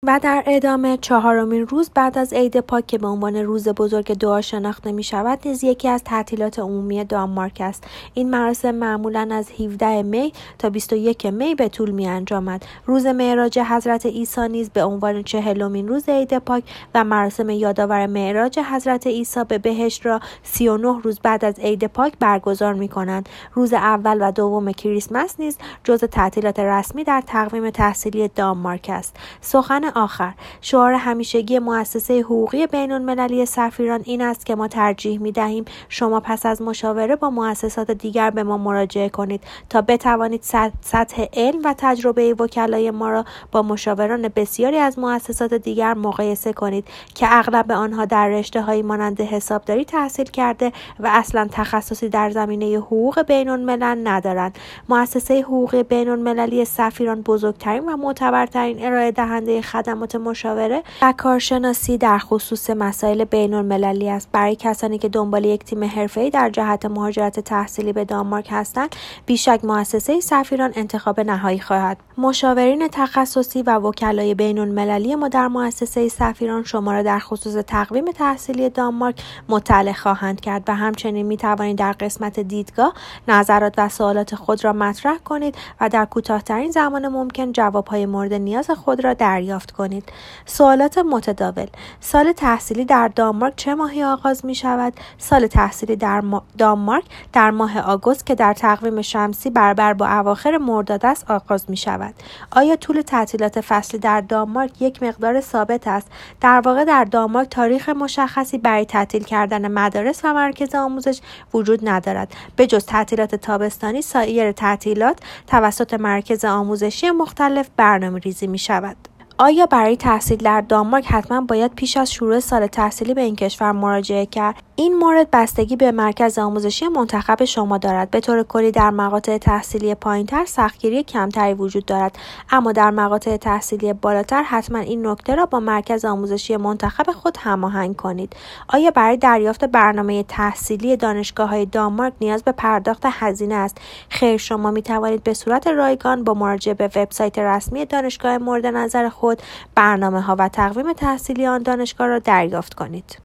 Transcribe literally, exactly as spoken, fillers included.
و در ادامه چهارمین روز بعد از عید پاک که به عنوان روز بزرگ دعا شناخته می شود نیز یکی از تعطیلات عمومی دانمارک است. این مراسم معمولاً از هفدهم می تا بیست و یکم می به طول می انجامد. روز معراج حضرت عیسی نیز به عنوان چهلمین روز عید پاک و مراسم یادآور معراج حضرت عیسی به بهشت را سی و نه روز بعد از عید پاک برگزار می کنند. روز اول و دوم کریسمس نیز جزو تعطیلات رسمی در تقویم تحصیلی دانمارک است. سخن آخر. شعار همیشگی مؤسسه حقوقی بین‌المللی سفیران این است که ما ترجیح می‌دهیم شما پس از مشاوره با مؤسسات دیگر به ما مراجعه کنید تا بتوانید سطح علم و تجربه وکلای ما را با مشاوران بسیاری از مؤسسات دیگر مقایسه کنید که اغلب آنها در رشته‌هایی مانند حسابداری تحصیل کرده و اصلا تخصصی در زمینه حقوق بین‌الملل ندارند. مؤسسه حقوقی بین‌المللی سفیران بزرگترین و معتبرترین ارائه دهنده خدمات مشاوره و کارشناسی در خصوص مسائل بین‌المللی است. برای کسانی که دنبال یک تیم حرفه‌ای در جهت مهاجرت تحصیلی به دانمارک هستند، بیشک مؤسسه سفیران انتخاب نهایی خواهد. مشاورین تخصصی و وکلای بین‌المللی ما در مؤسسه سفیران شما را در خصوص تقویم تحصیلی دانمارک مطلع خواهند کرد و همچنین می توانید در قسمت دیدگاه نظرات و سوالات خود را مطرح کنید و در کوتاه‌ترین زمان ممکن جواب‌های مورد نیاز خود را دریافت کنید. سوالات متداول. سال تحصیلی در دانمارک چه ماهی آغاز می شود؟ سال تحصیلی در ما... دانمارک در ماه آگوست که در تقویم شمسی برابر با اواخر مرداد است آغاز می شود. آیا طول تعطیلات فصلی در دانمارک یک مقدار ثابت است؟ در واقع در دانمارک تاریخ مشخصی برای تعطیل کردن مدارس و مراکز آموزش وجود ندارد. به جز تعطیلات تابستانی، سایر تعطیلات توسط مراکز آموزشی مختلف برنامه‌ریزی می شود. آیا برای تحصیل در دانمارک حتما باید پیش از شروع سال تحصیلی به این کشور مراجعه کرد؟ این مورد بستگی به مرکز آموزشی منتخب شما دارد. به طور کلی در مقاطع تحصیلی پایین‌تر سختگیری کمتری وجود دارد، اما در مقاطع تحصیلی بالاتر حتما این نکته را با مرکز آموزشی منتخب خود هماهنگ کنید. آیا برای دریافت برنامه تحصیلی دانشگاه‌های دانمارک نیاز به پرداخت هزینه است؟ خیر، شما می توانید به صورت رایگان با مراجعه به وبسایت رسمی دانشگاه مورد نظر خود برنامه‌ها و تقویم تحصیلی آن دانشگاه را دریافت کنید.